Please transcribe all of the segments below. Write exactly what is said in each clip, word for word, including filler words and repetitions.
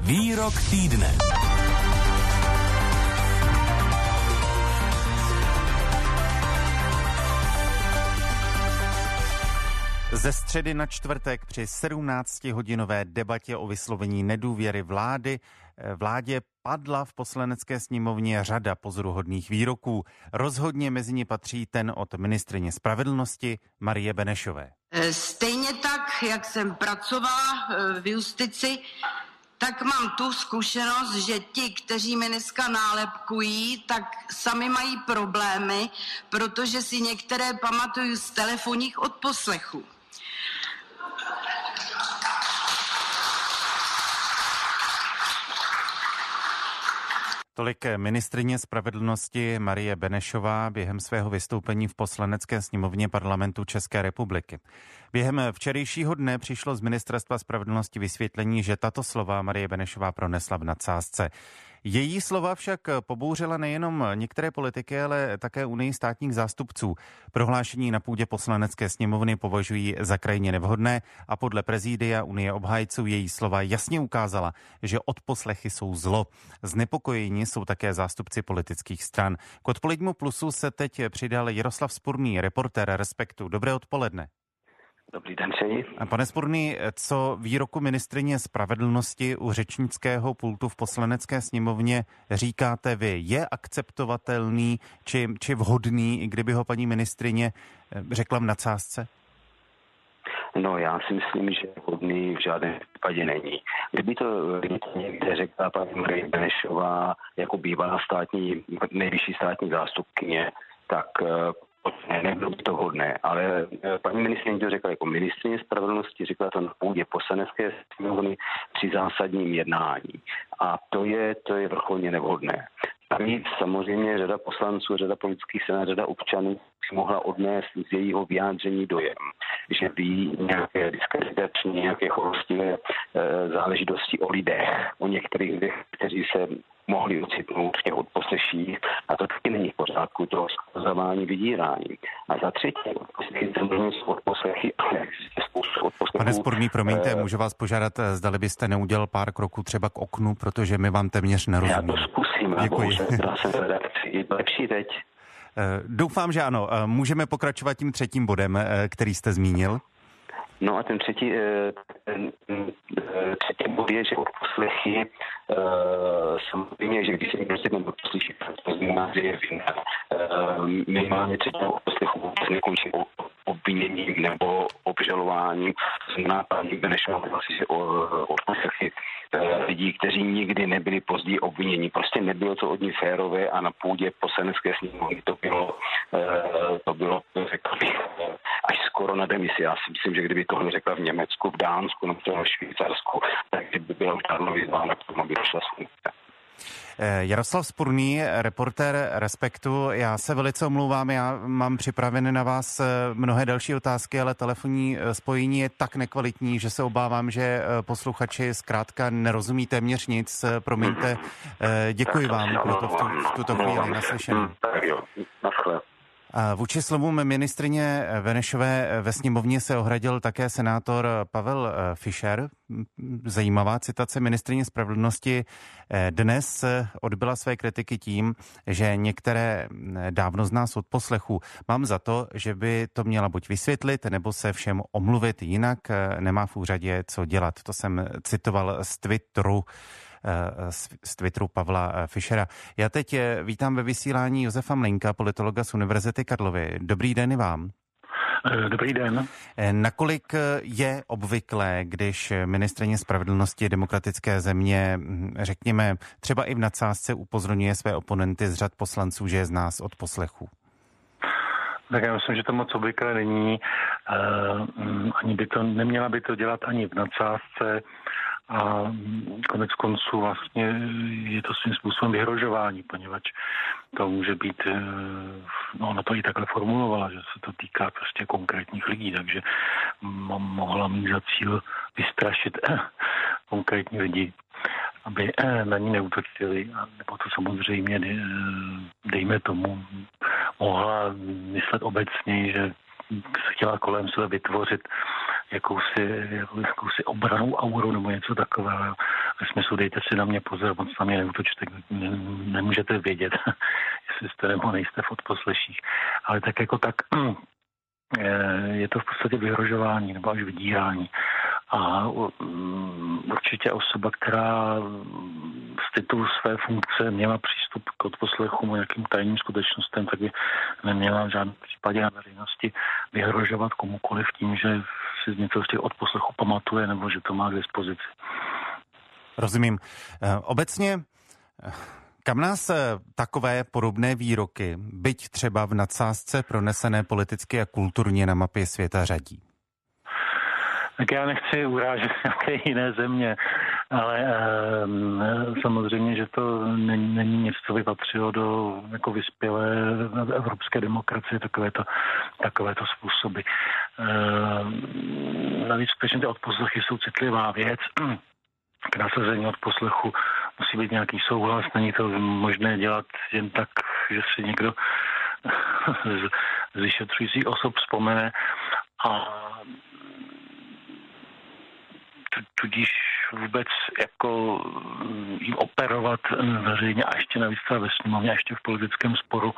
Výrok týdne. Ze středy na čtvrtek při sedmnáctihodinové debatě o vyslovení nedůvěry vlády vládě padla v Poslanecké sněmovně řada pozoruhodných výroků. Rozhodně mezi ně patří ten od ministryně spravedlnosti Marie Benešové. Stejně tak, jak jsem pracovala v justici, tak mám tu zkušenost, že ti, kteří mě dneska nálepkují, tak sami mají problémy, protože si některé pamatuju z telefonních odposlechů. Tolik ministryně spravedlnosti Marie Benešová během svého vystoupení v Poslanecké sněmovně Parlamentu České republiky. Během včerejšího dne přišlo z Ministerstva spravedlnosti vysvětlení, že tato slova Marie Benešová pronesla v nadsázce. Její slova však pobouřila nejenom některé politiky, ale také unii státních zástupců. Prohlášení na půdě Poslanecké sněmovny považují za krajně nevhodné a podle prezidia Unie obhájců její slova jasně ukázala, že odposlechy jsou zlo. Znepokojení jsou také zástupci politických stran. K Odpolednímu plusu se teď přidal Jaroslav Spurný, reportér Respektu. Dobré odpoledne. Dobrý den, přeji. Pane Spurný, co výroku ministryně spravedlnosti u řečnického pultu v Poslanecké sněmovně říkáte vy? Je akceptovatelný či, či vhodný, i kdyby ho paní ministryně řekla v nadsázce? No, já si myslím, že vhodný v žádném případě není. Kdyby to, kdyby to někde řekla paní Marie Benešová jako bývalá státní, nejvyšší státní zástupkyně, tak ne, nebylo by to hodné, ale paní ministryně to řekla jako ministryně spravedlnosti, řekla to na půdě Poslanecké sněmovny při zásadním jednání. A to je, to je vrcholně nevhodné. Navíc samozřejmě řada poslanců, řada politických stran, řada občanů si mohla odnést z jejího vyjádření dojem, že ví nějaké diskreditační, nějaké choulostivé e, záležitosti o lidech, o některých lidech, kteří se mohli ocitnout v těch odposleších, a to taky není v pořádku, to skazování, vydírání. A za třetí, odposlechy jsou odposlechy, ale existuje spoustu odposlechů. Pane Spurný, promiňte, můžu vás požádat, zdali byste neudělal pár kroků třeba k oknu, protože my vám téměř nerozumíme. Já to zkusím, děkuji. Já jsem v redakci, je lepší teď. Doufám, že ano. Můžeme pokračovat tím třetím bodem, který jste zmínil. No a ten třetí, ten třetí bod je, že odposlechy samozřejmě, že když se někdo se odposlyší, to znamená, že je vinná. Minimálně třetí odposlechu vůbec nekončí obviněním nebo obžalováním. To znamená, paní Benešová vlastně, že odposlechy lidí, kteří nikdy nebyli později obviněni. Prostě nebylo to od ní férové a na půdě Poslanecké sněmovny to bylo, to bylo, řekl bych, až skoro na demisi. Já si myslím, že kdyby tohle řekla v Německu, v Dánsku nebo v Švýcarsku, tak by byla už dávno vyzvána k tomu, aby došla z funkce. Jaroslav Spurný, reportér Respektu, já se velice omlouvám, já mám připravené na vás mnohé další otázky, ale telefonní spojení je tak nekvalitní, že se obávám, že posluchači zkrátka nerozumí téměř nic. Promiňte, děkuji vám pro to v, tu, v tuto chvíli. Naslyšenou. Tak jo, naschle. Vůči slovům ministryně Benešové ve sněmovně se ohradil také senátor Pavel Fischer. Zajímavá citace. Ministryně spravedlnosti dnes odbyla své kritiky tím, že některé dávno z nás odposlechu. Mám za to, že by to měla buď vysvětlit, nebo se všem omluvit, jinak nemá v úřadě co dělat. To jsem citoval z Twitteru. z Twitteru Pavla Fischera. Já teď vítám ve vysílání Josefa Mlejnka, politologa z Univerzity Karlovy. Dobrý den i vám. Dobrý den. Nakolik je obvyklé, když ministryně spravedlnosti demokratické země, řekněme, třeba i v nadsázce upozorňuje své oponenty z řad poslanců, že je z nás od poslechů? Tak já myslím, že to moc obvyklé není. Ani by to, neměla by to dělat ani v nadsázce. A konec konců vlastně je to svým způsobem vyhrožování, poněvadž to může být, no ona to i takhle formulovala, že se to týká prostě konkrétních lidí, takže mohla mít za cíl vystrašit konkrétní lidi, aby na ní neútočili, nebo to samozřejmě, dejme tomu, mohla myslet obecně, že chtěla kolem sebe vytvořit jakousi, jakousi obranou auru nebo něco takového. Ve smyslu dejte si na mě pozor, moc na mě neútočte, ne, nemůžete vědět, jestli jste nebo nejste v odposleších. Ale tak jako tak je to v podstatě vyhrožování nebo až vydírání. A určitě osoba, která z titulu své funkce měla přístup k odposlechům a nějakým tajným skutečnostem, tak by neměla v žádném případě na veřejnosti vyhrožovat komukoliv tím, že si něco z těch odposlechů pamatuje nebo že to má k dispozici. Rozumím. Obecně, kam nás takové podobné výroky, byť třeba v nadsázce pronesené politicky a kulturně na mapě světa, řadí? Tak já nechci urážet nějaké jiné země, ale e, samozřejmě, že to není, není nic, co by patřilo do jako vyspělé evropské demokracie, takovéto, takovéto způsoby. E, navíc skutečně ty odposlechy jsou citlivá věc. K nasazení odposlechu musí být nějaký souhlas, není to možné dělat jen tak, že si někdo z, z vyšetřujících osob vzpomene a tudíž vůbec jako jim operovat veřejně a ještě navíc ve sněmovně a ještě v politickém sporu.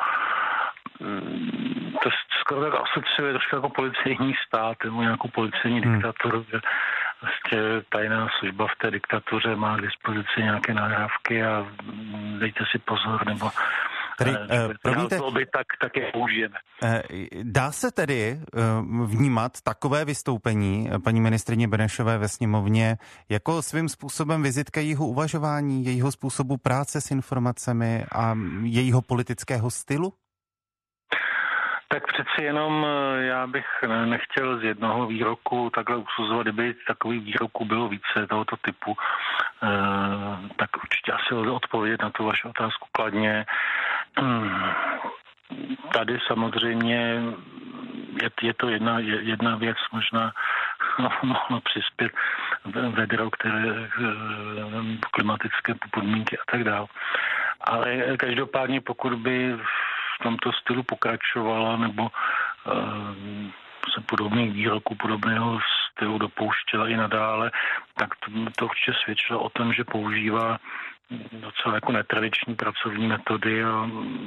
To skoro tak asociuje trošku jako policejní stát nebo nějakou policejní hmm. diktaturu, že vlastně tajná služba v té diktatuře má k dispozici nějaké nahrávky a dejte si pozor, nebo Tedy, eh, promiňte, by, tak, tak je použijeme. Dá se tedy vnímat takové vystoupení paní ministryně Benešové ve sněmovně jako svým způsobem vizitka jejího uvažování, jejího způsobu práce s informacemi a jejího politického stylu? Tak přeci jenom já bych nechtěl z jednoho výroku takhle usuzovat, kdyby takových výroků bylo více tohoto typu, tak určitě asi lze odpovědět na tu vaši otázku kladně. Tady samozřejmě je, je to jedna, jedna věc, možná mohla přispět vedro, které klimatické podmínky a tak dále. Ale každopádně pokud by v tomto stylu pokračovala nebo uh, se podobných výroků, podobného stylu dopouštěla i nadále, tak to, to určitě svědčilo o tom, že používá docela jako netradiční pracovní metody a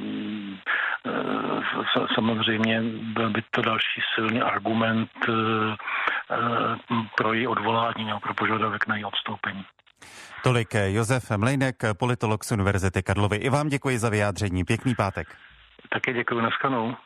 uh, samozřejmě byl by to další silný argument uh, uh, pro její odvolání nebo pro požadavek na její odstoupení. Tolik Josef Mlejnek, politolog z Univerzity Karlovy. I vám děkuji za vyjádření. Pěkný pátek. Také děkuji, na shledanou.